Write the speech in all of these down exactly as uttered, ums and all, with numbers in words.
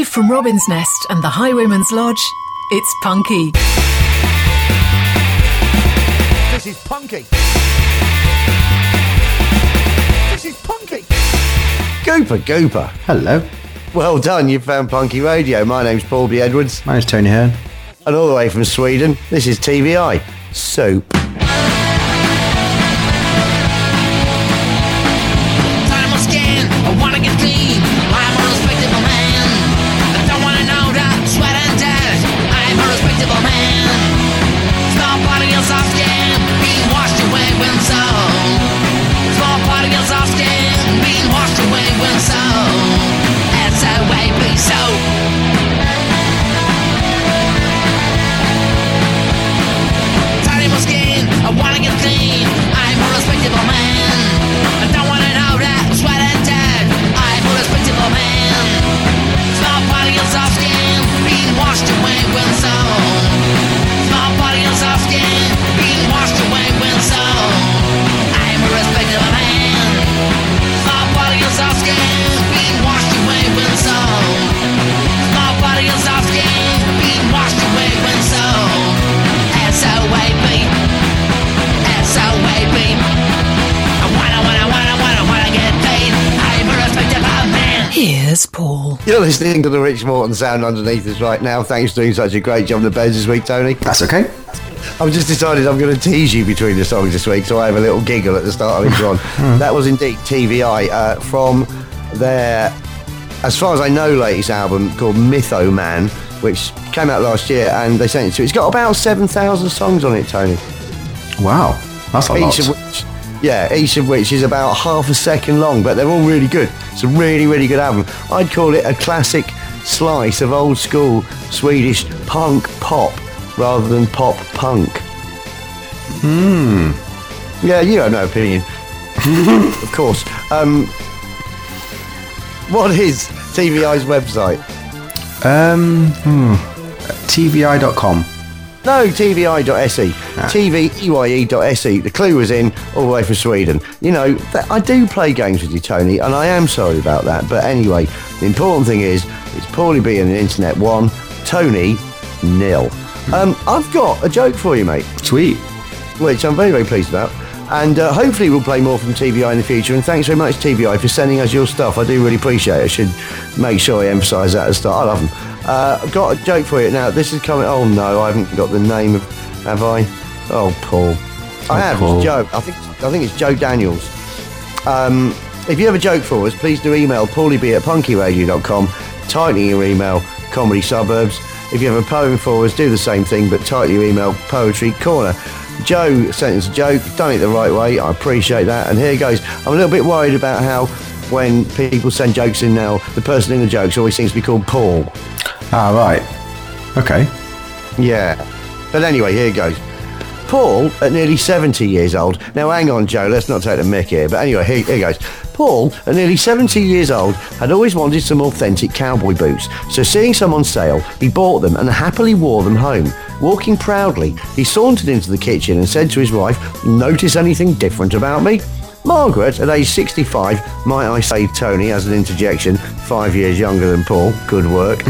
Live from Robin's Nest and the Highwayman's Lodge, it's Punky. This is Punky. This is Punky. Gooper, Gooper. Hello. Well done, you found Punky Radio. My name's Paul B. Edwards. My name's Tony Hearn. And all the way from Sweden, this is T V I. Soap. Here's Paul. You're listening to the Rich Morton sound underneath us right now. Thanks for doing such a great job on the beds this week, Tony. That's okay. I've just decided I'm going to tease you between the songs this week, so I have a little giggle at the start of each one. That was indeed T V I uh, from their, as far as I know, latest album called Mytho Man, which came out last year, and they sent it to. It's got about seven thousand songs on it, Tony. Wow, that's a lot. Each of which, yeah, each of which is about half a second long, but they're all really good. It's a really, really good album. I'd call it a classic slice of old school Swedish punk pop rather than pop punk. Hmm. Yeah, you have no opinion. Of course. Um, what is T V I's website? Um, hmm. T V I dot com. No, T V I dot S E. Ah. T V E Y E dot S E. The clue was in all the way from Sweden. You know, th- I do play games with you, Tony, and I am sorry about that. But anyway, the important thing is, it's Paulie B and the Internet one, Tony nil. Um, I've got a joke for you, mate. Sweet. Which I'm very, very pleased about. And uh, hopefully we'll play more from T V I in the future. And thanks very much, T V I, for sending us your stuff. I do really appreciate it. I should make sure I emphasise that at the start. I love them. Uh, I've got a joke for you now. This is coming. Oh no, I haven't got the name of. Have I? Oh, Paul. I have. Paul. It's Joe. I think. I think it's Joe Daniels. Um, if you have a joke for us, please do email paulieb at punkyradio dot com. Title your email Comedy Suburbs. If you have a poem for us, do the same thing, but title your email Poetry Corner. Joe sent us a joke. Done it the right way. I appreciate that. And here goes. I'm a little bit worried about how when people send jokes in now, the person in the jokes always seems to be called Paul. Ah, right. Okay. Yeah. But anyway, here goes. Paul, at nearly seventy years old. Now, hang on, Joe, let's not take the mick here. But anyway, here, here goes. Paul, at nearly seventy years old, had always wanted some authentic cowboy boots. So seeing some on sale, he bought them and happily wore them home. Walking proudly, he sauntered into the kitchen and said to his wife, "Notice anything different about me?" Margaret, at age sixty-five, might I say, Tony, as an interjection, five years younger than Paul, good work,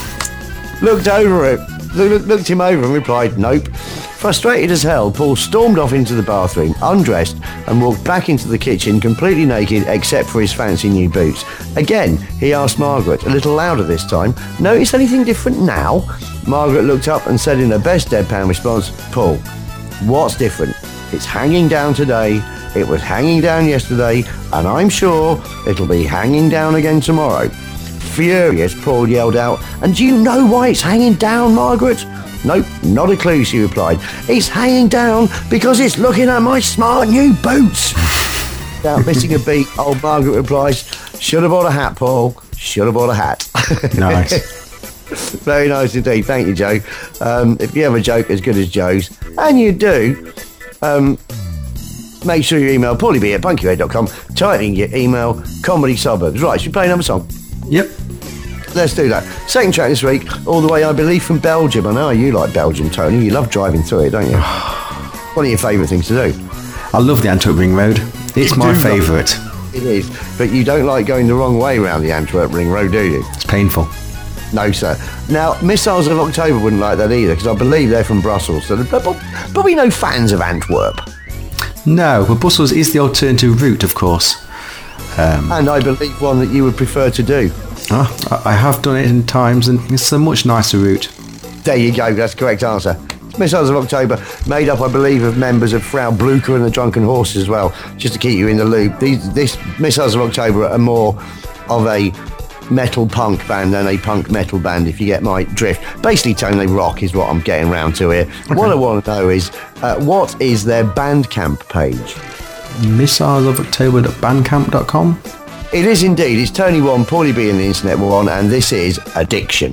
looked over it, looked, looked him over and replied, "Nope." Frustrated as hell, Paul stormed off into the bathroom, undressed, and walked back into the kitchen completely naked except for his fancy new boots. Again, he asked Margaret, a little louder this time, "Notice anything different now?" Margaret looked up and said in her best deadpan response, "Paul, what's different? It's hanging down today, it was hanging down yesterday, and I'm sure it'll be hanging down again tomorrow." Furious, Paul yelled out, "And do you know why it's hanging down, Margaret?" "Nope, not a clue," she replied. "It's hanging down because it's looking at my smart new boots." Without missing a beat, old Margaret replies, "Should have bought a hat, Paul. Should have bought a hat." Nice. Very nice indeed. Thank you, Joe. Um, if you have a joke as good as Joe's, and you do, um, make sure you email paulieb at punkyradio dot com, typing your email Comedy Suburbs. Right, should we play another song? Yep. Let's do that. Second track this week, all the way, I believe, from Belgium. I know you like Belgium, Tony. You love driving through it, don't you? One of your favourite things to do. I love the Antwerp Ring Road. It's You my do love favourite. It is. But you don't like going the wrong way around the Antwerp Ring Road, do you? It's painful. No, sir. Now, Missiles of October wouldn't like that either, because I believe they're from Brussels, so they're probably no fans of Antwerp. No, but Brussels is the alternative route, of course. Um, and I believe one that you would prefer to do. Oh, I have done it in times, and it's a much nicer route. There you go, that's the correct answer. Missiles of October, made up, I believe, of members of Frau Blucher and the Drunken Horses as well, just to keep you in the loop. These this Missiles of October are more of a metal punk band than a punk metal band, if you get my drift. Basically, Tony, they rock is what I'm getting round to here. Okay. What I want to know is, uh, what is their Bandcamp page? missiles of october dot bandcamp dot com. It is indeed. It's Tony One, Paulie B and the Internet One, and this is Addiction.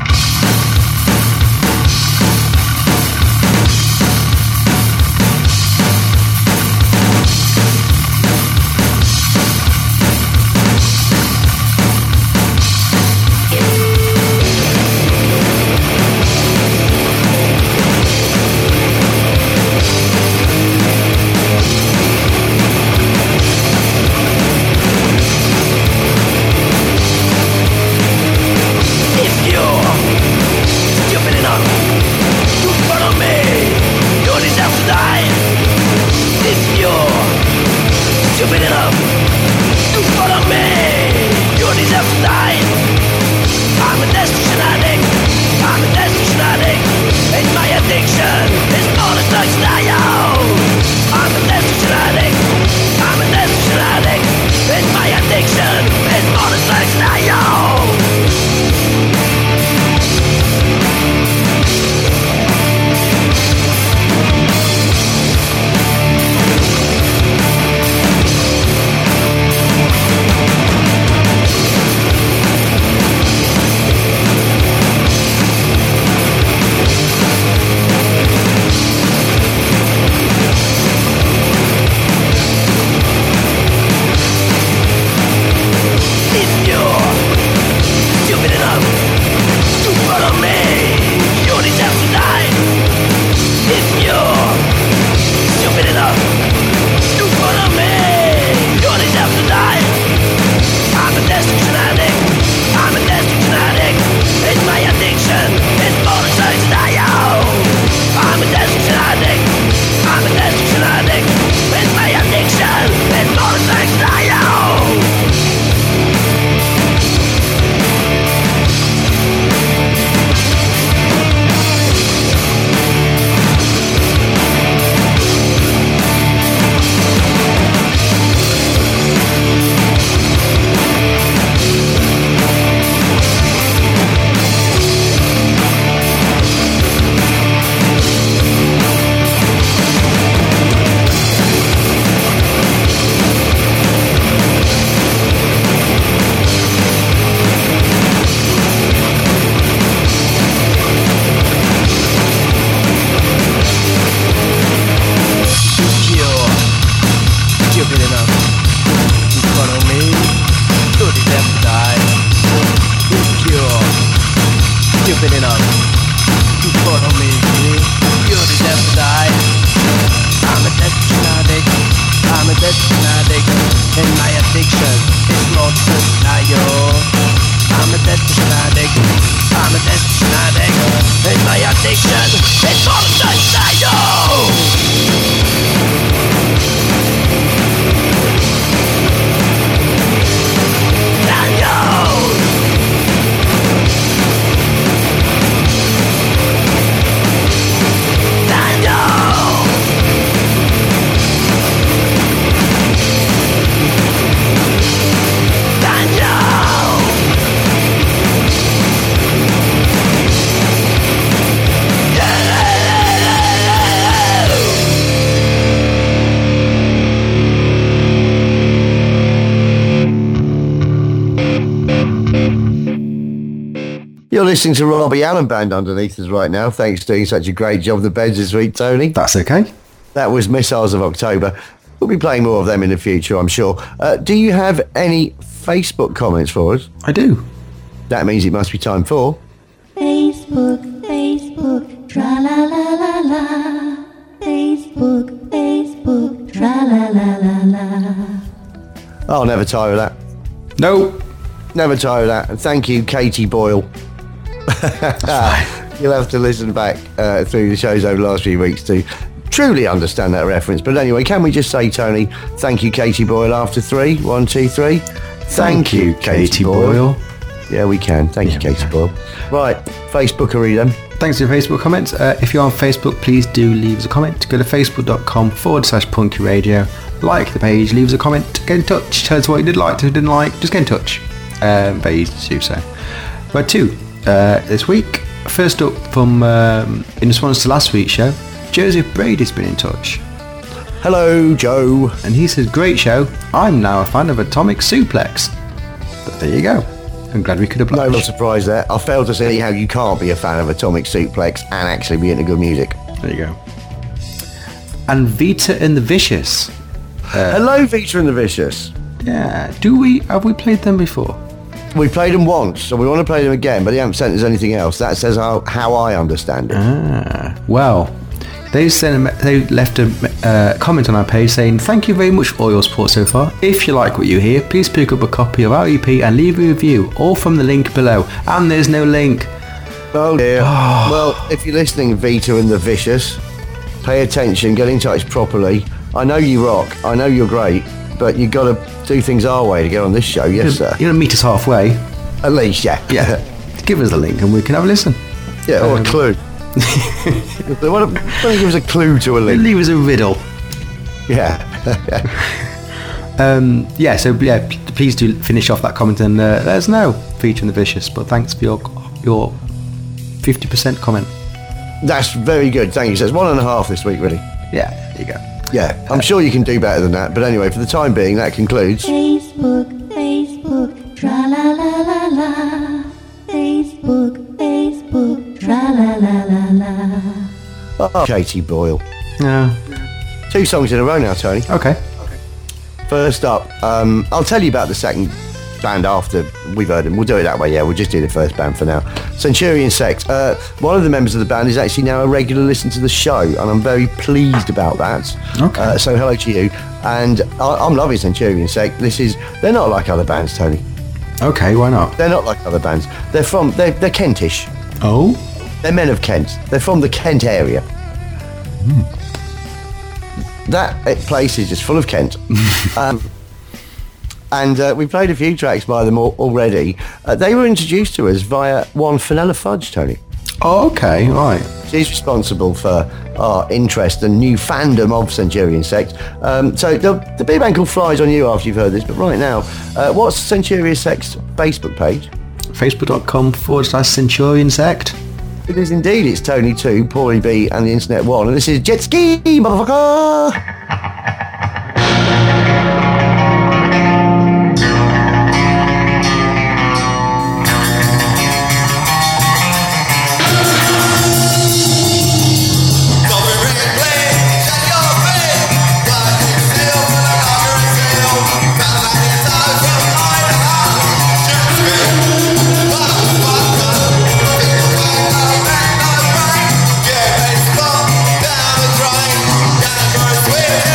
You're listening to Robbie Allen Band underneath us right now. Thanks for doing such a great job of the beds this week, Tony. That's okay. That was Missiles of October. We'll be playing more of them in the future, I'm sure. Uh, do you have any Facebook comments for us? I do. That means it must be time for... Facebook, Facebook, tra-la-la-la-la. Facebook, Facebook, tra-la-la-la-la. I'll never tire of that. No. Never tire of that. And thank you, Katie Boyle. You'll have to listen back uh, through the shows over the last few weeks to truly understand that reference. But anyway, can we just say, Tony, thank you, Katie Boyle, after three? One, two, three. Thank, thank you, Katie, Katie Boyle. Boyle. Yeah, we can. Thank yeah, you, Katie Boyle. Right, Facebookery then. Thanks for your Facebook comments. Uh, if you're on Facebook, please do leave us a comment. Go to facebook.com forward slash punky radio. Like the page, leave us a comment, get in touch, tell us what you did like, who didn't like, just get in touch. Um, very easy to do so. Right, two, uh, this week. First up from, um, in response to last week's show, Joseph Brady's been in touch. Hello, Joe. And he says, great show. I'm now a fan of Atomic Suplex. But there you go. I'm glad we could oblige. No real surprise there. I failed to see how you can't be a fan of Atomic Suplex and actually be into good music. There you go. And Vita and the Vicious. Uh, Hello, Vita and the Vicious. Yeah. Do we, have we played them before? We played them once, so we want to play them again, but they haven't sent us anything else. That says how, how I understand it. Ah, well, they sent a, they left a uh, comment on our page saying, thank you very much for all your support so far. If you like what you hear, please pick up a copy of our E P and leave a review, all from the link below. And there's no link. Oh dear. Oh. Well, if you're listening, Vita and the Vicious, pay attention, get in touch properly. I know you rock, I know you're great, but you've got to do things our way to get on this show, yes, you sir. You're going to meet us halfway. At least, yeah. Yeah. Give us the link and we can have a listen. Yeah, or um, a clue. They want to give us a clue to a link. Leave us a riddle. Yeah. um, yeah, so yeah, please do finish off that comment and uh, let us know, Featuring the Vicious. But thanks for your your fifty percent comment. That's very good, thank you. So it's one and a half this week, really. Yeah, there you go. Yeah, I'm uh, sure you can do better than that. But anyway, for the time being, that concludes. Facebook, Facebook, tra la la la la. Facebook, Facebook, tra la la la la. Oh, Katie Boyle. No. Two songs in a row now, Tony. Okay. First up, um, I'll tell you about the second band after we've heard them. We'll do it that way, yeah. We'll just do the first band for now. Centurion Sect. Uh, one of the members of the band is actually now a regular listener to the show, and I'm very pleased about that. Okay. Uh, so hello to you. And I, I'm loving Centurion Sect. This is, they're not like other bands, Tony. Okay, why not? They're not like other bands. They're from, they're, they're Kentish. Oh? They're men of Kent. They're from the Kent area. Mm. That place is just full of Kent. um, and uh, we played a few tracks by them al- already. Uh, they were introduced to us via one Fenella Fudge, Tony. Oh, okay, right. She's responsible for our interest and new fandom of Centurion Sect. Um, so there'll, there'll be a band called Flies on You after you've heard this, but right now, uh, what's Centurion Sect's Facebook page? Facebook.com forward slash Centurion Sect. It is indeed. It's Tony two, Paulie B and the Internet one, and this is Jet Ski, motherfucker! Sweet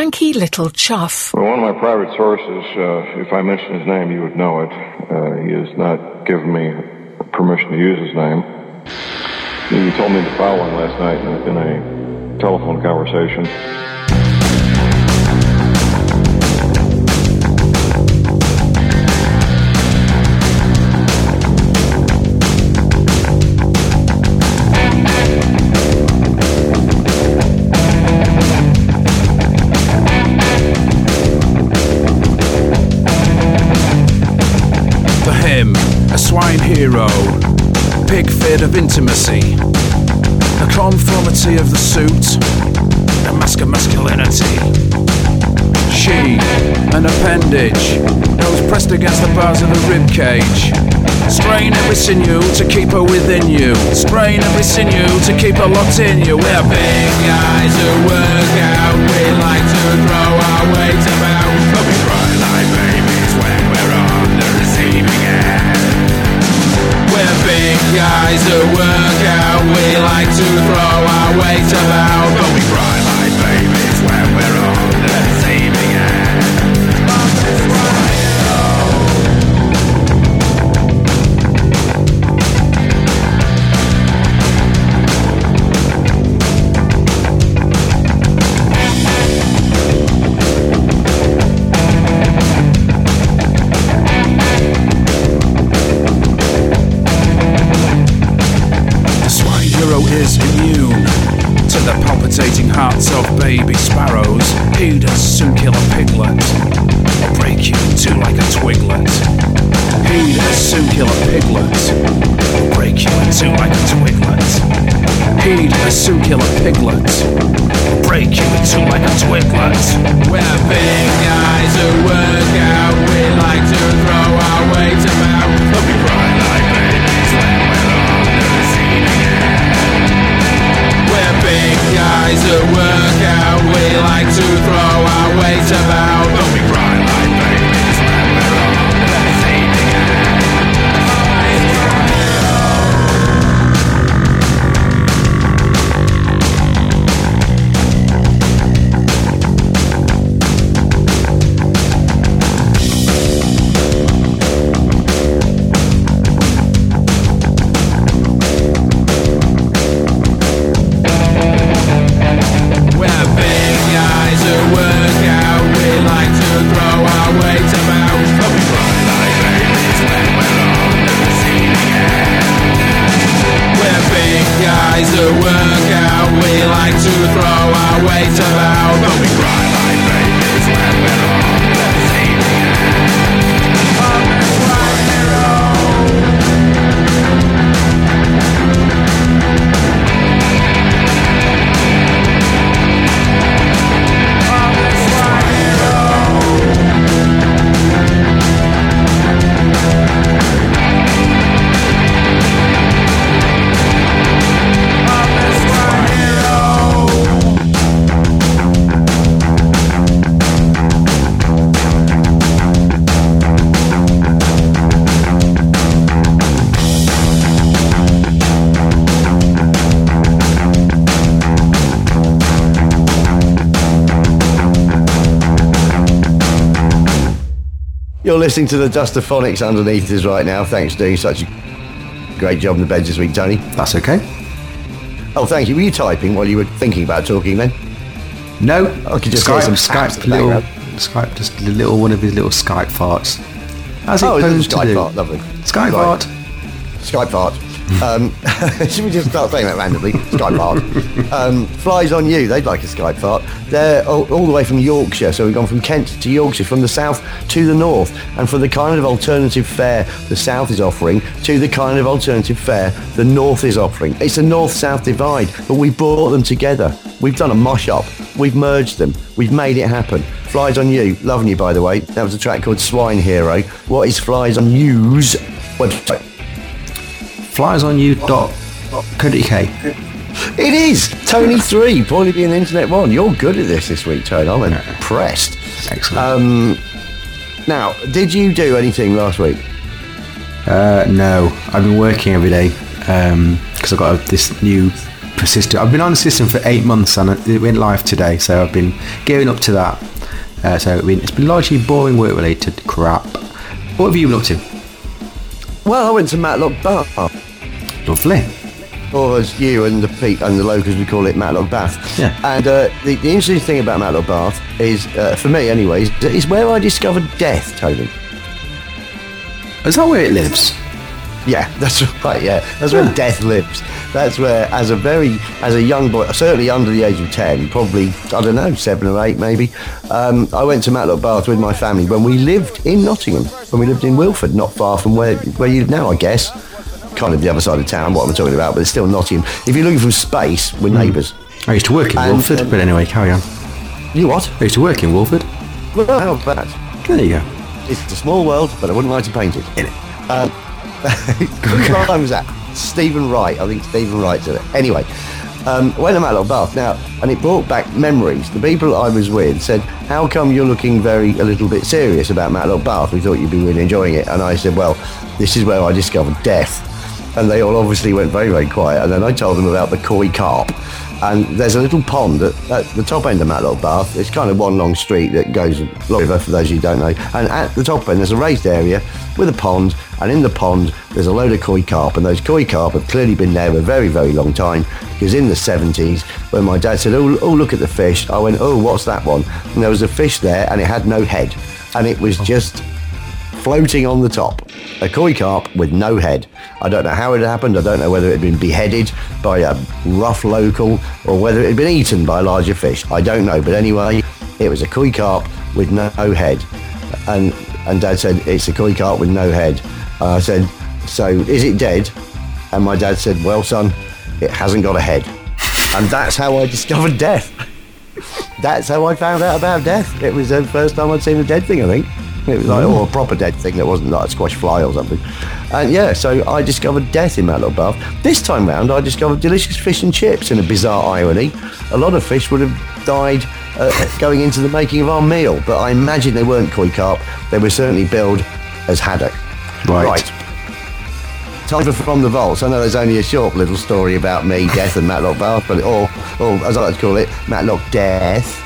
cranky little chuff. Well, one of my private sources, uh, if I mention his name, you would know it. Uh, he has not given me permission to use his name. He told me the following last night in a, in a telephone conversation. A swine hero, pig fed of intimacy, the conformity of the suit, the mask of masculinity. She, an appendage, nose pressed against the bars of the rib cage. Strain every sinew to keep her within you. Strain every sinew to keep her locked in you. We're big guys who work out. We like to throw our weight about, but we cry like babies when we're on the receiving end. We're big guys who work out. We like to throw our weight about, but we cry like babies when we're on the receiving end. Is immune to the palpitating hearts of baby sparrows. He'd as soon kill a piglet or break you in two like a twiglet. He'd as soon kill a piglet or break you in two like a twiglet. He'd as soon kill a piglet or break you in two like a twiglet. We're big guys who work out. We like to throw our weight about, but we cry like babies when we're on the receiving end. We're big guys who work out. We like to throw our weight about, but we cry like babies when we're on the receiving end. You're listening to the Dustaphonics underneath us right now. Thanks for doing such a great job in the beds this week, Tony. That's okay. Oh, thank you. Were you typing while you were thinking about talking then? No. I could just Skype, hear some Skype, little, Skype, just a little one of his little Skype farts. As it oh, opposed Skype to do. fart, lovely. Skype right. fart. Skype fart. Um, should we just start saying that randomly? Skype fart. Um, Flies on You, they'd like a Skype fart. They're all, all the way from Yorkshire, so we've gone from Kent to Yorkshire, from the south to the north, and for the kind of alternative fare the south is offering to the kind of alternative fare the north is offering. It's a north-south divide, but we brought them together. We've done a mosh-up. We've merged them. We've made it happen. Flies on You, loving you, by the way. That was a track called Swine Hero. What is Flies on You's website? flies on you dot co dot U K. It is Tony three, probably being internet one. You're good at this this week, Tony. I'm impressed. Excellent. Um, now, did you do anything last week? Uh, no, I've been working every day because um, I've got a, this new persistent. I've been on the system for eight months and it went live today, so I've been gearing up to that. Uh, so it's been, it's been largely boring work-related crap. What have you been up to? Well, I went to Matlock Bath. Lovely. Or as you and the Pete and the locals would call it, Matlock Bath. Yeah. And uh, the, the interesting thing about Matlock Bath is, uh, for me anyways, is where I discovered death, Tony. Is that where it lives? Yeah, that's right, yeah. That's Yeah. where death lives. That's where, as a very, as a young boy, certainly under the age of ten, probably, I don't know, seven or eight maybe, um, I went to Matlock Bath with my family when we lived in Nottingham, when we lived in Wilford, not far from where, where you live now, I guess. Kind of the other side of town, what I'm talking about, but it's still Nottingham. If you're looking from space, we're Mm. neighbours. I used to work in And, Wolford, um, but anyway, carry on. You what? I used to work in Wolford. Well, how about that? There you go. It's a small world, but I wouldn't like to paint it. In it. Um, whose line was that? Stephen Wright. I think Stephen Wright did it. Anyway, um, I went to Matlock Bath now, and it brought back memories. The people I was with said, "How come you're looking very a little bit serious about Matlock Bath? We thought you'd be really enjoying it." And I said, "Well, this is where I discovered death." And they all obviously went very, very quiet. And then I told them about the koi carp. And there's a little pond at, at the top end of Matlock Bath. It's kind of one long street that goes along the river, for those of you who don't know. And at the top end, there's a raised area with a pond. And in the pond, there's a load of koi carp. And those koi carp have clearly been there a very, very long time. Because in the seventies, when my dad said, oh, oh, look at the fish, I went, oh, what's that one? And there was a fish there, and it had no head. And it was just floating on the top. A koi carp with no head. I don't know how it happened. I don't know whether it had been beheaded by a rough local or whether it had been eaten by a larger fish. I don't know. But anyway, it was a koi carp with no head. And and Dad said, it's a koi carp with no head. And I said, so is it dead? And my dad said, well, son, it hasn't got a head. And that's how I discovered death. That's how I found out about death. It was the first time I'd seen a dead thing, I think. It was like, or a proper dead thing that wasn't like a squash fly or something. And yeah, so I discovered death in Matlock Bath. This time round, I discovered delicious fish and chips. In a bizarre irony, a lot of fish would have died uh, going into the making of our meal, but I imagine they weren't koi carp. They were certainly billed as haddock. Right. Right. Time for From the Vaults. I know there's only a short little story about me, death, and Matlock Bath, but or, or as I like to call it, Matlock Death.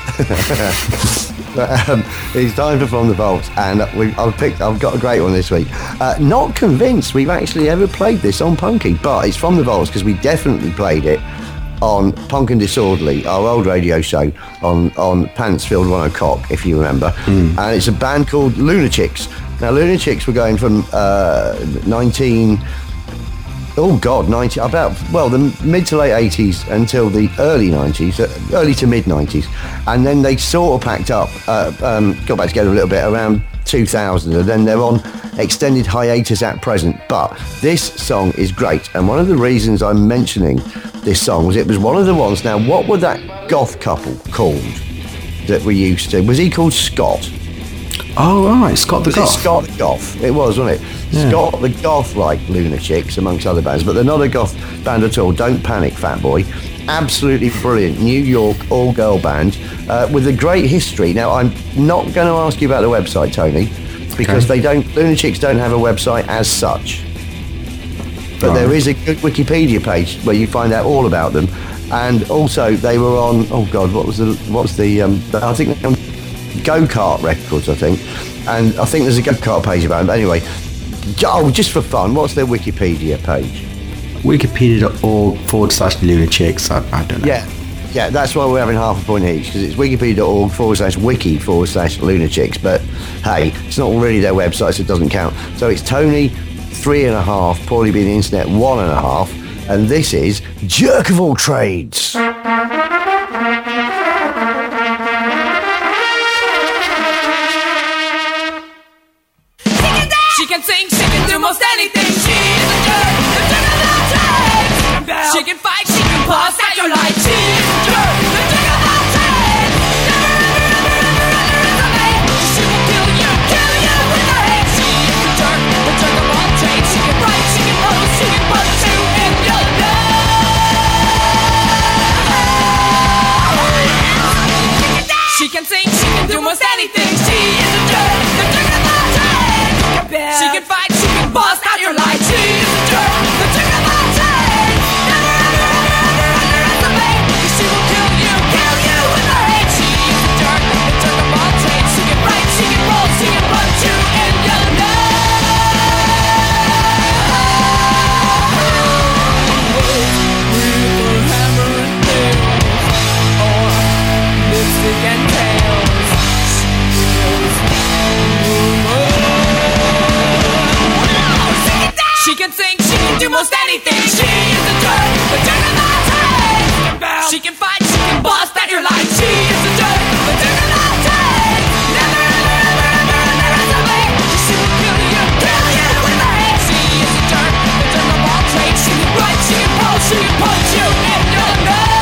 But, um, it's time for From the Vaults, and we, I've picked. I've got a great one this week. Uh, not convinced we've actually ever played this on Punky, but it's From the Vaults because we definitely played it on Punk and Disorderly, our old radio show on on Pantsfield one o'clock, if you remember. Mm. And it's a band called Lunachicks. Now, Lunachicks were going from uh, nineteen. Oh God, ninety about well the mid to late eighties until the early nineties, uh, early to mid nineties, and then they sort of packed up, uh, um, got back together a little bit around two thousand, and then they're on extended hiatus at present. But this song is great, and one of the reasons I'm mentioning this song was it was one of the ones. Now, what were that goth couple called that we used to? Was he called Scott? Oh, right, Scott the Was Goth. it Scott the Goth? It was, wasn't it? Yeah. Scott the Goth, like Lunachicks, amongst other bands, but they're not a goth band at all. Don't panic, Fat Boy. Absolutely brilliant New York all-girl band uh, with a great history. Now, I'm not going to ask you about the website, Tony, because Okay. they don't. Lunachicks don't have a website as such, but Right. there is a good Wikipedia page where you find out all about them. And also, they were on. Oh God, what was the? What's the? Um, I think they're on Go-Kart Records, I think, and I think there's a Go-Kart page about them. But anyway, oh, just for fun, what's their Wikipedia page? Wikipedia.org forward slash Lunachicks. I, I don't know. Yeah, yeah, that's why we're having half a point each, because it's wikipedia.org forward slash wiki forward slash Lunachicks. But hey, it's not really their website, so it doesn't count. So it's Tony three and a half, Paulie being the internet one and a half, and this is Jerk of All Trades. She can sing, she can do most anything. She is a jerk, the jerk of all trades. She can fight, she can pass out your light. She is a jerk, the jerk of all trades. Never, ever, ever, ever, ever underestimate. She will kill you, kill you with her head. She is a jerk, the jerk of all trades. She can write, she can pose, she can punch you in your nose. She can sing, she can do most anything. She is a jerk, the jerk of all trades. She can fight, she can bust out your light. She is a jerk, the jerk of all trades. Never, ever, ever, ever, she can punch you in your nose.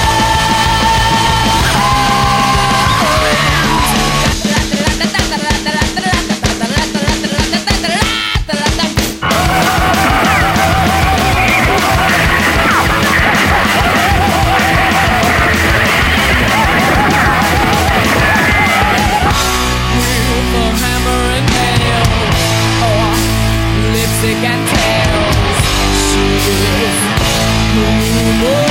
Lipstick and tails. She is moon.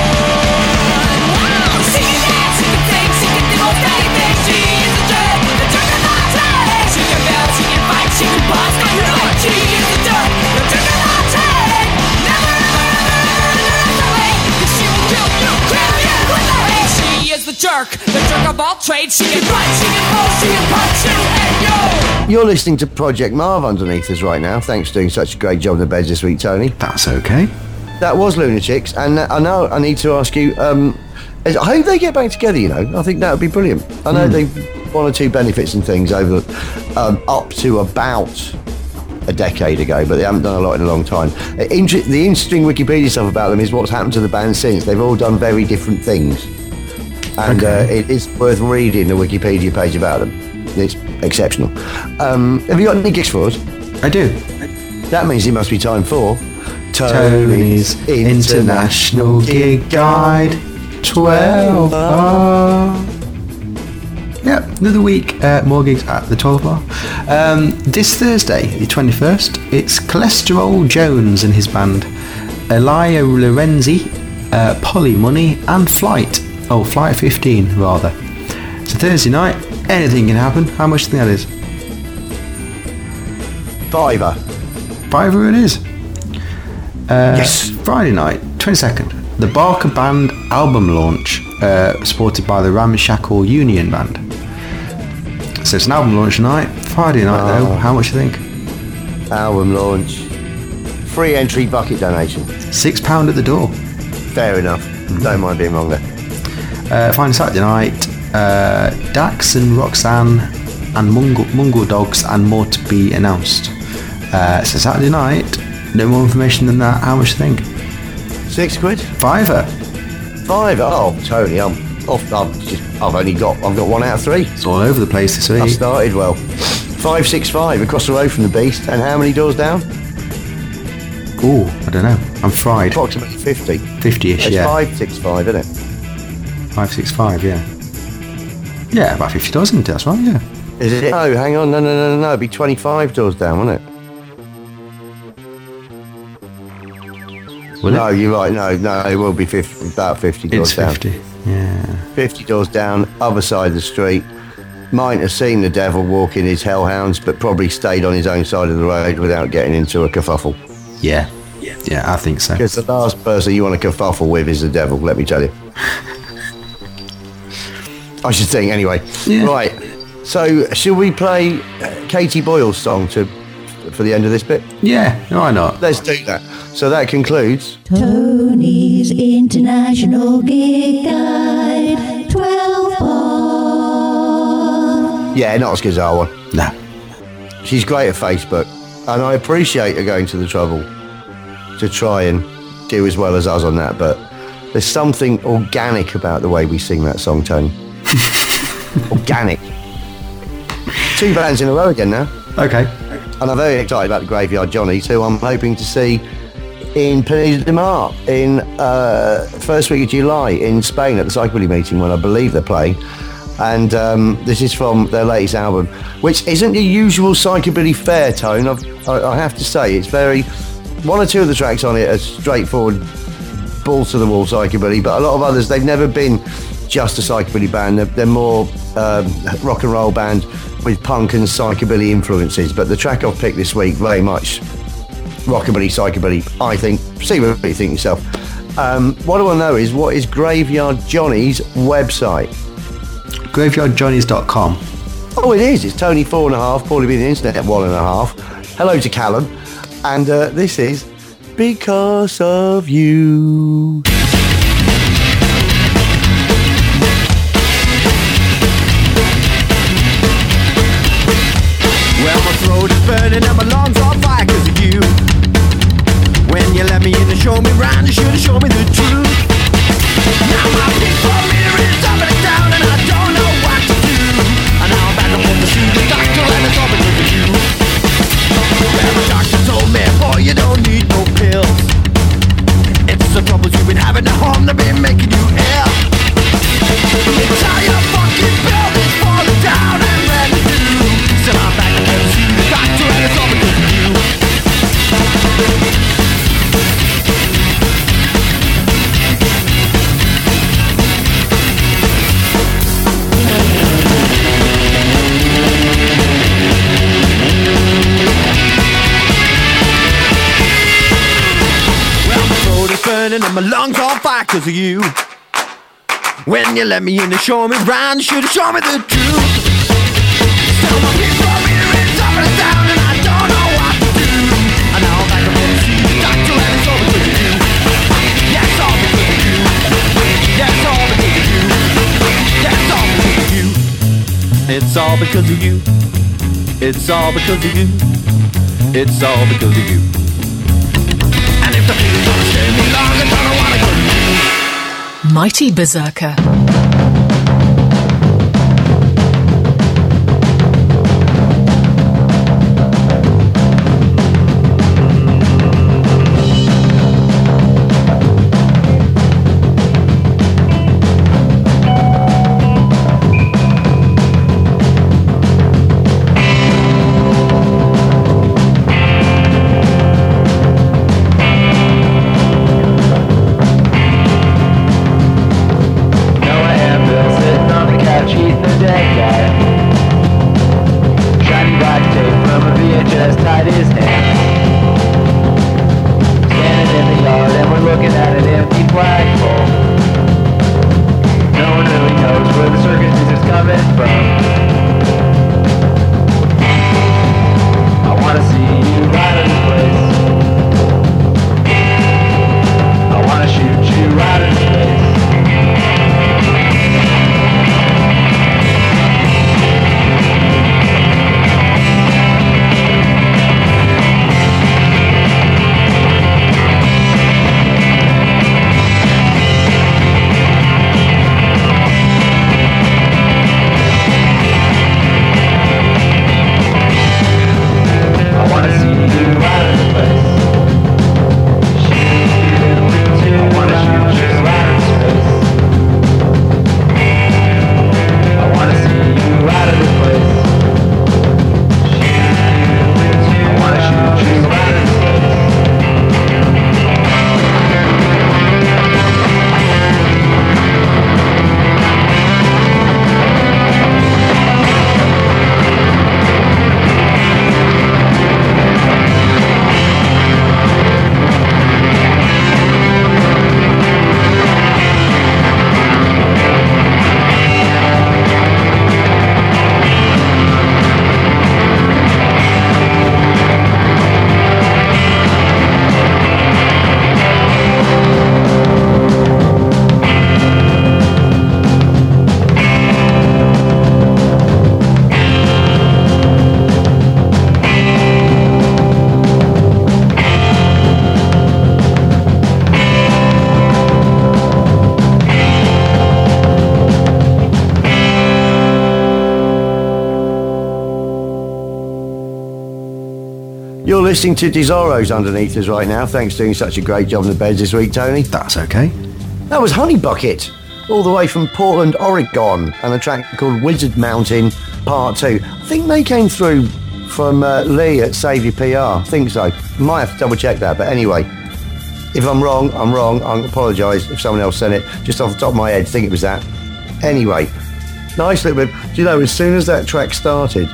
Wow, she can dance, she can sing, she can do most anything. She is the jerk, the jerk of all trade. She can build, she can fight, she can boss. Now you know it. She is the jerk, the jerk of all trade. Never ever ever ever run away, 'cause she will kill you, kill you with her way. She is the jerk, the jerk of all trade. She can run, she can pull, she can punch you and you. You're listening to Project Marv underneath us right now. Thanks for doing such a great job in the beds this week, Tony. That's okay. That was Lunatics, and uh, I know I need to ask you, um, is- I hope they get back together, you know. I think that would be brilliant. I know they've one or two benefits and things over um, up to about a decade ago, but they haven't done a lot in a long time. Uh, inter- the interesting Wikipedia stuff about them is what's happened to the band since. They've all done very different things. And Okay. uh, it is worth reading the Wikipedia page about them. It's exceptional. Um, have you got any gigs for us? I do. That means it must be time for Tony's International Gig Guide twelve bar. Yep, another week, uh, more gigs at the twelve bar. Um, this Thursday, the twenty-first, it's Cholesterol Jones and his band, Elia Lorenzi, uh, Polly Money, and Flight. Oh, Flight fifteen, rather. So Thursday night, anything can happen. How much do you think that is? Fiver. Fiver it is. Uh, Yes. Friday night, twenty-second, the Barker Band album launch, uh, supported by the Ramshackle Union Band. So it's an album launch night. Friday night though, how much do you think? Album launch. Free entry bucket donation. Six pound at the door. Fair enough. Don't mind being wrong there. Uh, Final Saturday night, uh, Dax and Roxanne and Mungo, Mungo Dogs and more to be announced. Uh, so Saturday night, no more information than that. How much do you think? Six quid? Fiver. Five. Oh, Tony, I'm off. I'm just, I've only got, I've got one out of three. It's all over the place this I week. started well. Five, six, five across the road from the Beast. And how many doors down? Ooh, I don't know. I'm fried. Approximately fifty. fifty-ish, It's yeah. five, six, five, isn't it? five six five, yeah. Yeah, about fifty dollars, isn't it? That's right, yeah. Is it? Oh, hang on. No, no, no, no, no. It'd be twenty-five doors down, wouldn't it? Will no, it? you're right. No, no, it will be fifty, about fifty doors It's down. fifty. Yeah. fifty doors down, other side of the street. Might have seen the devil walking his hellhounds, but probably stayed on his own side of the road without getting into a kerfuffle. Yeah. Yeah, I think so. Because the last person you want to kerfuffle with is the devil, let me tell you. I should think, anyway. Yeah. Right. So, should we play uh, Katie Boyle's song to for the end of this bit? Yeah, why not? Let's do that. So that concludes. Tony's International Gig Guide twelve bar. Yeah, not as good as our one. No. She's great at Facebook, and I appreciate her going to the trouble to try and do as well as us on that, but there's something organic about the way we sing that song, Tony. Organic. Two bands in a row again now, Okay. and I'm very excited about the Graveyard Johnnies, who I'm hoping to see in Pineda de Mar in uh, first week of July in Spain at the Psychobilly meeting, when I believe they're playing. And um, this is from their latest album, which isn't your usual Psychobilly fare, Tone. I've, I, I have to say, it's very... One or two of the tracks on it are straightforward, balls to the wall Psychobilly, but a lot of others, they've never been just a Psychobilly band. They're, they're more um, rock and roll band with punk and Psychobilly influences. But the track I've picked this week, very much rockabilly, Psychobilly, I think. See what you think yourself. Um, what I want to know is, what is Graveyard Johnny's website? graveyard johnnies dot com. Oh, it is. It's Tony four and a half, Paulie being the internet at one and a half. Hello to Callum. And uh, this is Because of You. Well, my throat is burning and my lungs on fire because of you. When you left let me in and show me round, you should have shown me the truth. Now my people meter is up and down and I don't know what to do. And now I'm back and forth to see the doctor and it's all because of you. Well, the doctor told me, boy, you don't need no pills. It's the troubles you've been having at home that been making you ill. It's how your fucking building's falling down and ready to do. So I'm back and forth to see the doctor and it's all because of you. Burning and my lungs on fire cause of you. When you let me in and show me round, you should have shown me the truth. Still my people meter is up and down and I don't know what to do. And now I'm back and forth to see the doctor and it's all because of you. Yes, all because of you. Yes, all because of you. Yes, all because of you. It's all because of you. It's all because of you. It's all because of you. And if the people don't stay me long, I don't wanna go to you. Mighty Berserker. You're listening to Desoros underneath us right now. Thanks for doing such a great job in the beds this week, Tony. That's okay. That was Honey Bucket, all the way from Portland, Oregon, and a track called Wizard Mountain Part two. I think they came through from uh, Lee at Saviour P R. I think so. Might have to double check that, but anyway, if I'm wrong, I'm wrong. I apologise if someone else sent it. Just off the top of my head, I think it was that. Anyway, nice little bit. Do you know, as soon as that track started,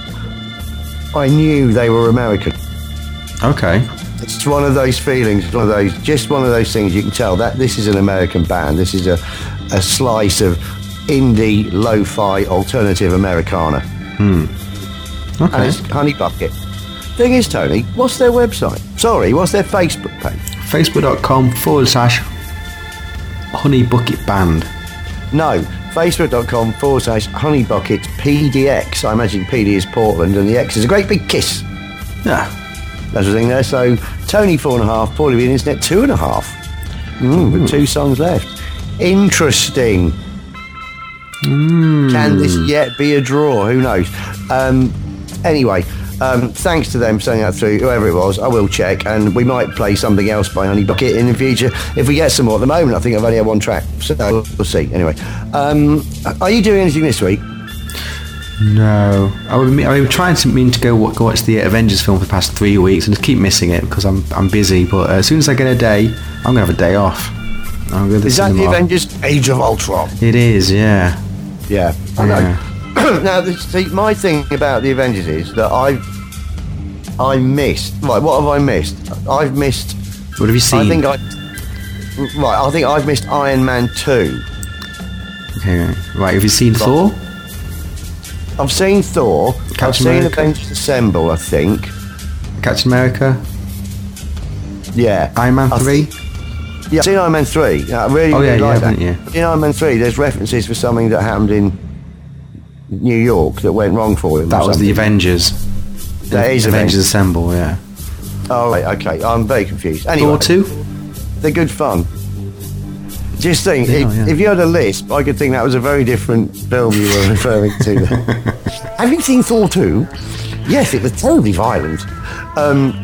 I knew they were American. Okay. It's one of those feelings, one of those, just one of those things you can tell that this is an American band. This is a, a slice of indie, lo-fi, alternative Americana. Hmm. Okay. And it's Honey Bucket. Thing is, Tony, what's their website? Sorry, what's their Facebook page? Facebook.com forward slash Honey Bucket Band. No, Facebook.com forward slash Honey Bucket P D X. I imagine P D is Portland and the X is a great big kiss. Yeah. That's the thing there. So Tony four and a half, Paulie B and Internet two and a half. Mm, with two songs left. Interesting. Mm. Can this yet be a draw? Who knows? Um, anyway, um, thanks to them sending that through, whoever it was. I will check, and we might play something else by Honey Bucket in the future if we get some more. At the moment, I think I've only had one track, so we'll see. Anyway, um, are you doing anything this week? No, I would. I was trying to mean to go, wa- go watch the Avengers film for the past three weeks and just keep missing it because I'm I'm busy. But uh, as soon as I get a day, I'm gonna have a day off. I'm going to Is that the Avengers Age of Ultron? It is, yeah. Yeah, I know. Now, the, see, my thing about the Avengers is that I I missed. Right, what have I missed? I've missed. What have you seen? I think I. Right, I think I've missed Iron Man two. Okay, right. Have you seen Thor? I've seen Thor. Captain I've seen America. Avengers Assemble, I think. Captain America? Yeah. Iron Man I three? th- yeah, I've seen Iron Man three. I really, Oh, yeah, really you like haven't, that. yeah. In Iron Man three, there's references for something that happened in New York that went wrong for him. or That was the something. Avengers. That is Avengers Avengers. Assemble, yeah. Oh, right, okay. I'm very confused. Anyway, Thor two? they're good fun. Just think, They if, are, yeah. if you had a lisp, I could think that was a very different film you were referring to there. Have you seen Thor two? Yes, it was terribly violent. Um,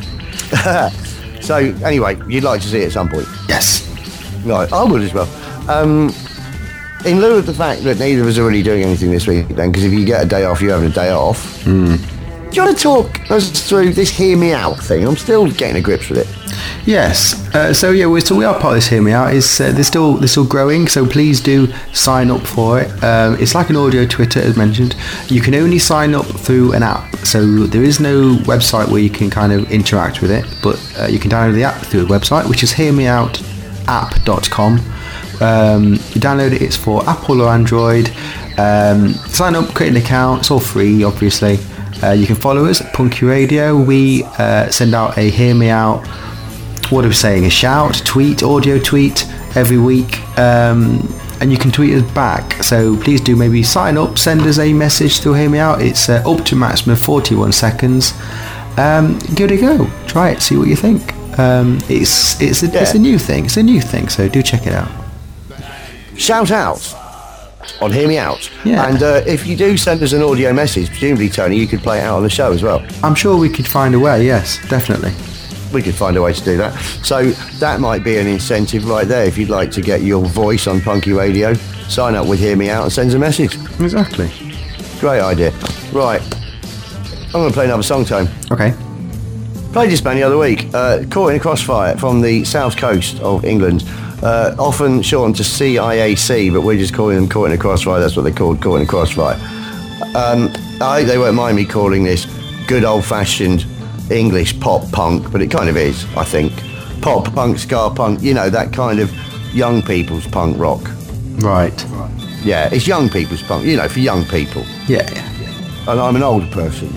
so, anyway, you'd like to see it at some point? Yes. Right, I would as well. Um, in lieu of the fact that neither of us are really doing anything this week, then, because if you get a day off, you're having a day off. Hmm. Do you want to talk us through this Hear Me Out thing? I'm still getting a grips with it. Yes. Uh, so yeah, we're, so we are part of this Hear Me Out. It's uh, they're still they're still growing. So please do sign up for it. Um, it's like an audio Twitter, as mentioned. You can only sign up through an app. So there is no website where you can kind of interact with it, but uh, you can download the app through the website, which is hear me out app dot com. Um, you download it. It's for Apple or Android. Um, sign up, create an account. It's all free, obviously. Uh, you can follow us at Punky Radio. We uh, send out a Hear Me Out, what are we saying, a shout, tweet, audio tweet every week. Um, and you can tweet us back. So please do maybe sign up, send us a message through Hear Me Out. It's uh, up to maximum forty-one seconds. Um, give it a go. Try it, see what you think. Um, it's, it's, a, Yeah. it's a new thing. It's a new thing, so do check it out. Shout out on Hear Me Out. Yeah. And uh, if you do send us an audio message, presumably, Tony, you could play it out on the show as well. I'm sure we could find a way, yes, definitely. We could find a way to do that. So that might be an incentive right there. If you'd like to get your voice on Punky Radio, sign up with Hear Me Out and send us a message. Exactly. Great idea. Right. I'm going to play another song, Tone. Okay. Played this band the other week, uh, Caught in a Crossfire from the south coast of England. Uh, often shortened to C I A C, but we're just calling them Caught in a Crossfire. That's what they're called, Caught in a Crossfire. Um, I hope they won't mind me calling this good old-fashioned English pop punk, but it kind of is, I think. Pop punk, ska punk, you know, that kind of young people's punk rock. Right. Yeah, it's young people's punk, you know, for young people. Yeah, yeah. And I'm an older person.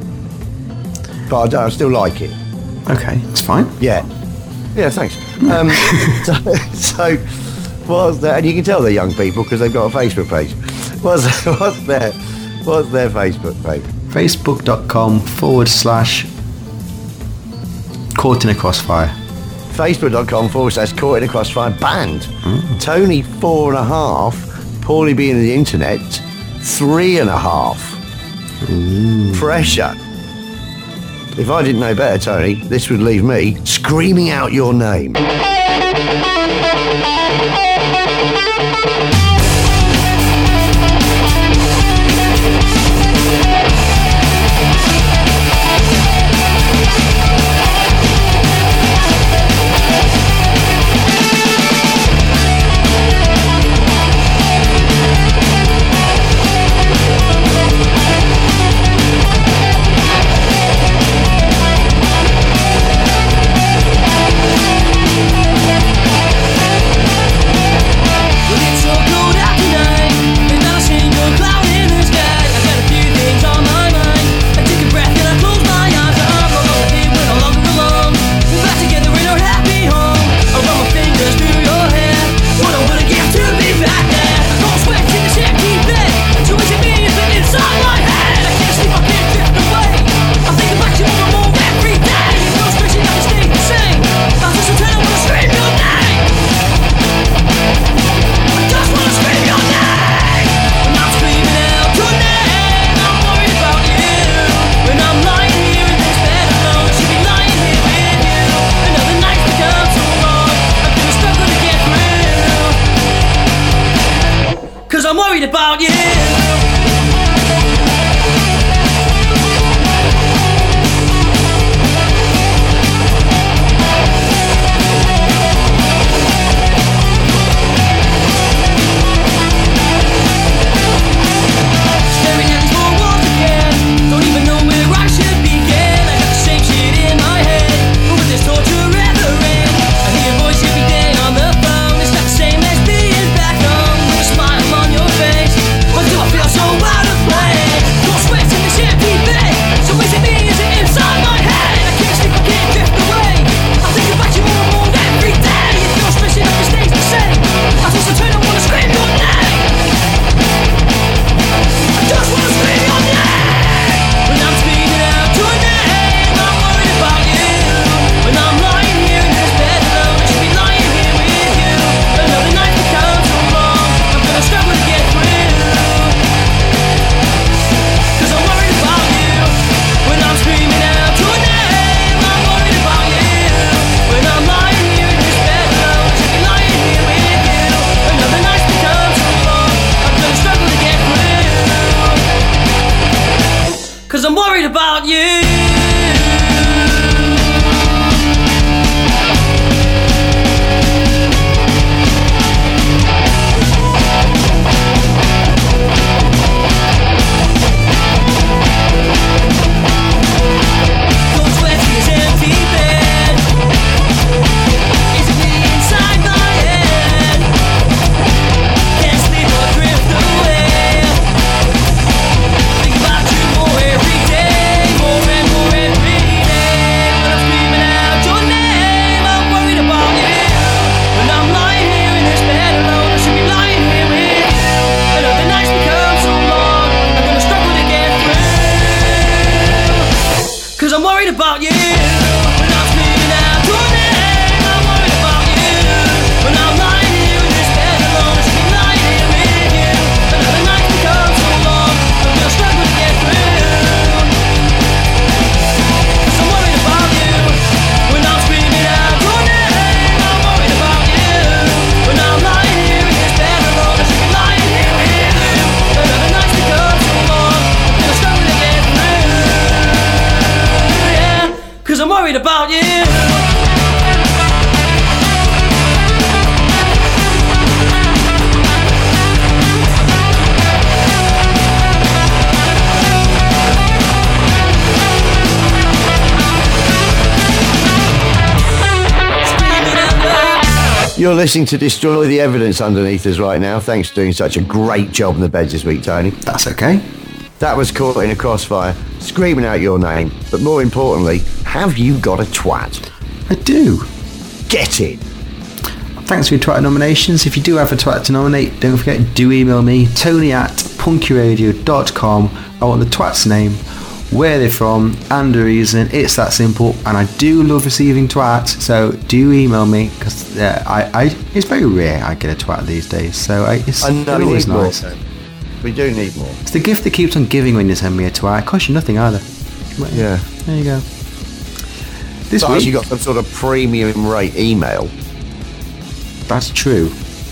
But I, don't- I still like it. Okay, it's fine. Yeah. Yeah, thanks. Um, so, so, what's that? And you can tell they're young people because they've got a Facebook page. What's, what's their What's their Facebook page? Facebook.com forward slash Caught in a Crossfire. Facebook.com forward slash Caught in a Crossfire Band. Tony, four and a half. Paulie being the internet, three and a half. Pressure. If I didn't know better, Tony, this would leave me screaming out your name. Well, it's so good. worried about you. Cause I'm worried about you. About you. When I'm screaming out your name, I'm worried about you. When I'm lying here in this bed alone, I should be lying here with you. Another night becomes so long, I'm gonna struggle to get through. Cause I'm worried about you. When I'm screaming out your name, I'm worried about you. When I'm lying here in this bed alone, I should be lying here with you. Another night becomes so long, I'm gonna struggle to get through. Cause I'm worried about you. You're listening to Destroy the Evidence underneath us right now. Thanks for doing such a great job in the beds this week, Tony. That's okay. That was Caught in a Crossfire, screaming out your name. But more importantly, have you got a twat? I do. Get it. Thanks for your twat nominations. If you do have a twat to nominate, don't forget, do email me, tony at punkyradio dot com. I want the twat's name, where they're from, and the reason. It's that simple, and I do love receiving twats, so do email me, because uh, I, I, it's very rare I get a twat these days, so I, it's, I know, it's always we need nice. More, we do need more. It's the gift that keeps on giving when you send me a twat. It costs you nothing either. Yeah. There you go. This But week, you got some sort of premium rate email. that's true.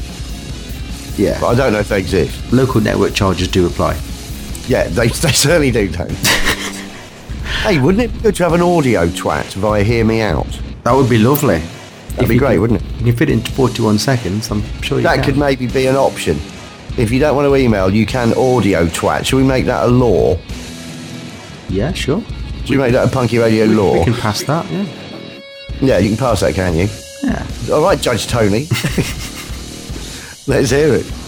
Yeah. But I don't know if they exist. Local network charges do apply. Yeah, they, they certainly do, don't Hey, wouldn't it be good to have an audio twat via Hear Me Out? That would be lovely. That'd If be you great, can- wouldn't it? You can fit it into forty-one seconds, I'm sure you That can. could maybe be an option. If you don't want to email, you can audio twat. Shall we make that a law? Yeah, sure. Should we make that a Punky Radio We, law? we can pass that, yeah. Yeah, you can pass that, can you? Yeah. All right, Judge Tony. Let's hear it.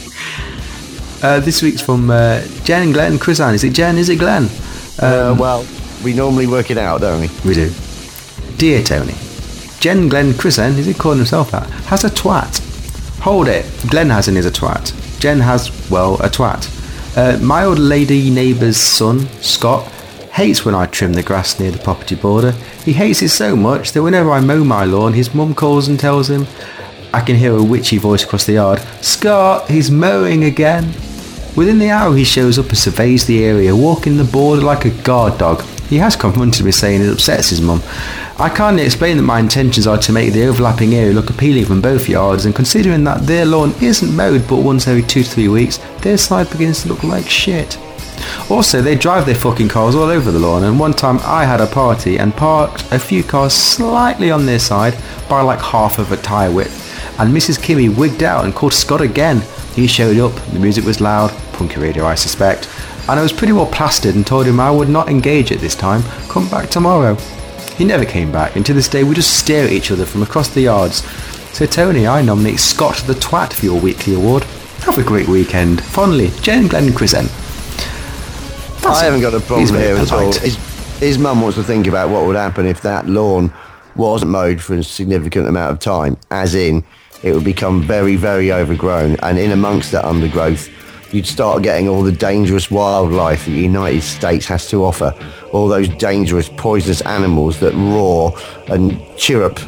Uh, this week's from uh, Jen and Glenn Chrisann. Is it Jen? Is it Glenn? Uh, Um, well, we normally work it out, don't we? We do. Dear Tony, Jen Glenn Chrisann, is he calling himself that, has a twat. Hold it. Glenn has in his a twat. Jen has, well, a twat. Uh, my old lady neighbour's son, Scott, hates when I trim the grass near the property border. He hates it so much that whenever I mow my lawn, his mum calls and tells him, I can hear a witchy voice across the yard, Scott, he's mowing again. Within the hour he shows up and surveys the area, walking the border like a guard dog. He has confronted me saying it upsets his mum. I can't explain that my intentions are to make the overlapping area look appealing from both yards, and considering that their lawn isn't mowed but once every two to three weeks, their side begins to look like shit. Also, they drive their fucking cars all over the lawn, and one time I had a party and parked a few cars slightly on their side by like half of a tyre width, and Missus Kimmy wigged out and called Scott again. He showed up, the music was loud, punky radio I suspect, and I was pretty well plastered and told him I would not engage at this time, come back tomorrow. He never came back, and to this day we just stare at each other from across the yards. So Tony, I nominate Scott the Twat for your weekly award. Have a great weekend. Fondly, Jen, Glenn and Chris N. I haven't got a problem here at all. polite. His, his mum wants to think about what would happen if that lawn wasn't mowed for a significant amount of time, as in it would become very, very overgrown, and in amongst that undergrowth you'd start getting all the dangerous wildlife that the United States has to offer, all those dangerous poisonous animals that roar and chirrup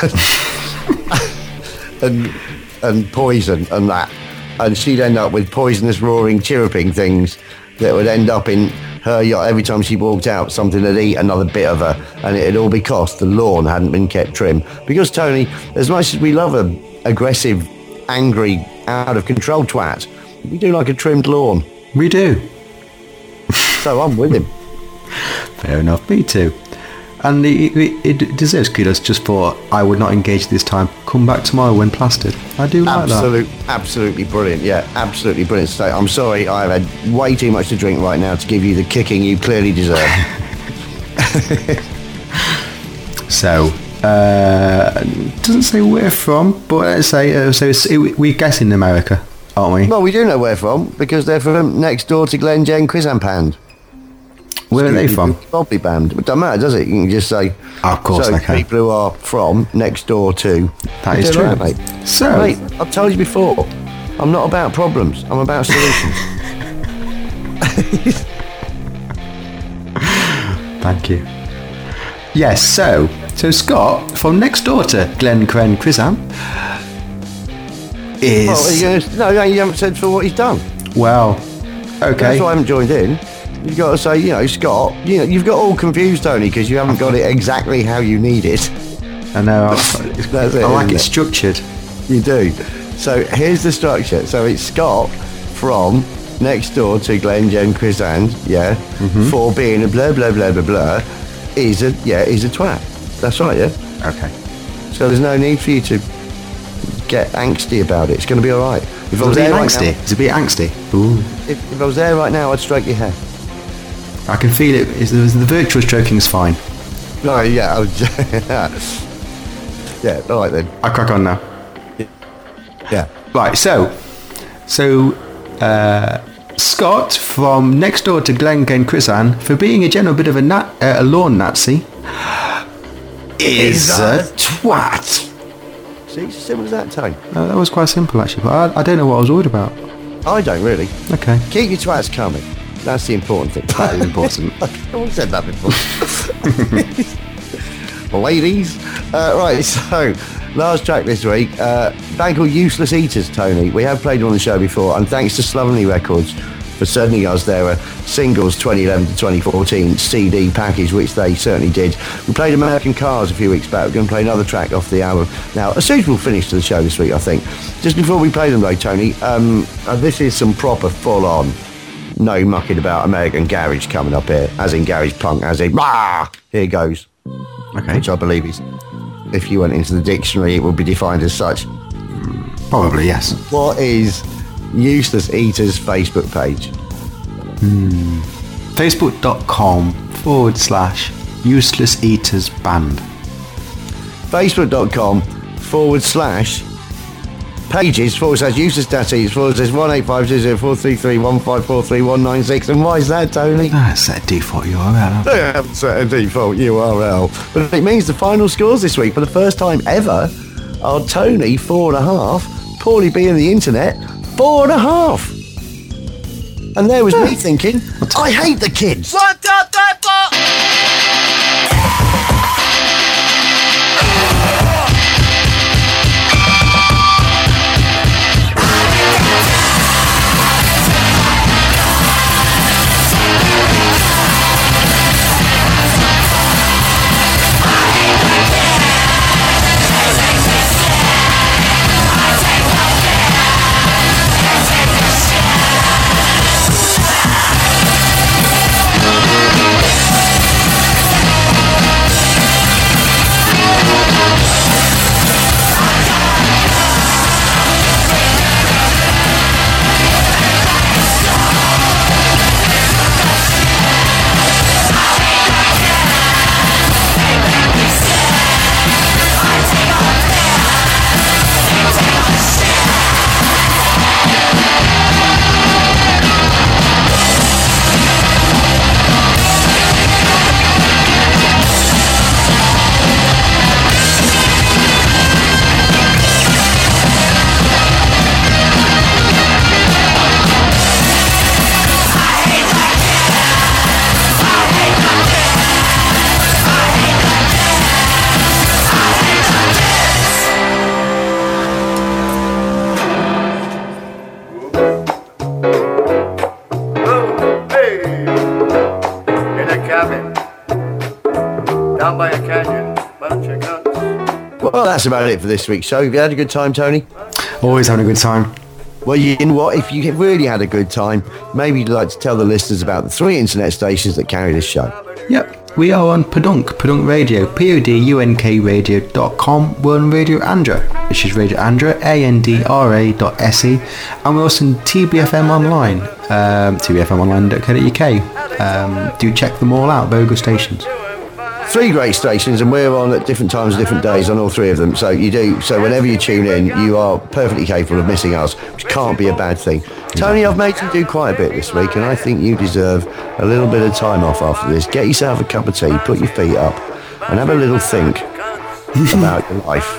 and and poison and that, and she'd end up with poisonous roaring chirruping things that would end up in her yacht every time she walked out. Something would eat another bit of her, and it'd all be because the lawn hadn't been kept trim. Because Tony, as much as we love a aggressive, angry, out of control twat, we do like a trimmed lawn. We do. So I'm with him. Fair enough, me too. And it, it, it deserves kudos just for I would not engage this time. Come back tomorrow when plastered. I do like Absolute, that. Absolutely brilliant. Yeah, absolutely brilliant. So I'm sorry, I've had way too much to drink right now to give you the kicking you clearly deserve. So, uh, doesn't say where from, but let's say uh, so. It's, it, we guess in America, aren't we? Well, we do know where from because they're from next door to Glen Jen Chrysampand. Where are they from? Probably band. It doesn't matter, does it? You can just say. Oh, of course, so I can. people who are from next door to. That is They're true. right, mate. So, Mate, I've told you before, I'm not about problems. I'm about solutions. thank you. Yes. So, so Scott from next door to Glen Cren Chisam is Well, are you gonna, no, no, you haven't said for what he's done. well. Okay. That's why I haven't joined in. You've got to say, you know, Scott, you know, you've got all confused, Tony, because you haven't got it exactly how you need it. I know. I, That's it, I like isn't it it? structured. You do. So here's the structure. So it's Scott from next door to Glen Jen Chrysand, yeah, Mm-hmm. for being a blah, blah, blah, blah, blah, is a, yeah, is a twat. That's right, yeah? Okay. So there's no need for you to get angsty about it. It's going to be all right. If Is I it a was bit there right angsty? now, Is it a bit angsty? Ooh. if, if I was there right now, I'd stroke your hair. I can feel it. Is the, the virtual stroking is fine. No, yeah, I would, yeah, all right then. I crack on now. Yeah. Right, so, so uh, Scott from next door to Glen Ken Chrisan, for being a general bit of a nat, uh, a lawn Nazi, is a twat. See, it's as simple as that, Tone. Uh, that was quite simple actually, but I, I don't know what I was worried about. I don't really. Okay. Keep your twats coming. That's the important thing. That is important. I've always said that before. Ladies. Uh, right, so, last track this week. Uh, band called Useless Eaters, Tony. We have played on the show before, and thanks to Slovenly Records for sending us their uh, singles twenty eleven to twenty fourteen C D package, which they certainly did. We played American Cars a few weeks back. We're going to play another track off the album. Now, a suitable finish to the show this week, I think. Just before we play them, though, Tony, um, uh, this is some proper full-on, no mucking about American garage coming up here, as in garage punk, as in, rah! Here goes. Okay. Which I believe is, if you went into the dictionary, it would be defined as such. Probably, yes. What is Useless Eaters' Facebook page? Facebook.com forward slash Useless Eaters Band. Facebook.com forward slash pages forward slash useless dash eaters forward slash one eight five two zero four three three one five four three one nine six. And why is that, Tony? Ah, it's a default U R L. They haven't set a default U R L. But it means the final scores this week, for the first time ever, are Tony, four and a half, Paulie B and the internet, four and a half. And there was me thinking, I hate the kids. One, two, three, four. Well, that's about it for this week's show. Have you had a good time, Tony? Always having a good time. Well, you know what? If you really had a good time, maybe you'd like to tell the listeners about the three internet stations that carry this show. Yep. We are on Podunk, Podunk Radio, P O D U N K radio dot com. We're on Radio Andra, which is Radio Andra, A N D R A dot S E. And we're also on T B F M Online, um, T B F M online dot co dot U K. Um, do check them all out, very good stations. Three great stations, and we're on at different times, different days on all three of them. So you do. So whenever you tune in, you are perfectly capable of missing us, which can't be a bad thing. Tony, I've made you do quite a bit this week, and I think you deserve a little bit of time off after this. Get yourself a cup of tea, put your feet up, and have a little think about your life.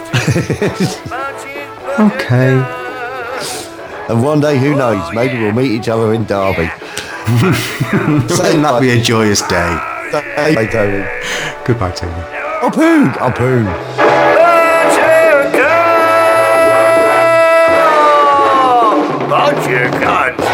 Okay. And one day, who knows? Maybe we'll meet each other in Derby. Wouldn't that be a joyous day? Bye, Tony. Goodbye, Tony. I'll poo. I'll poo. Bunch of cunts.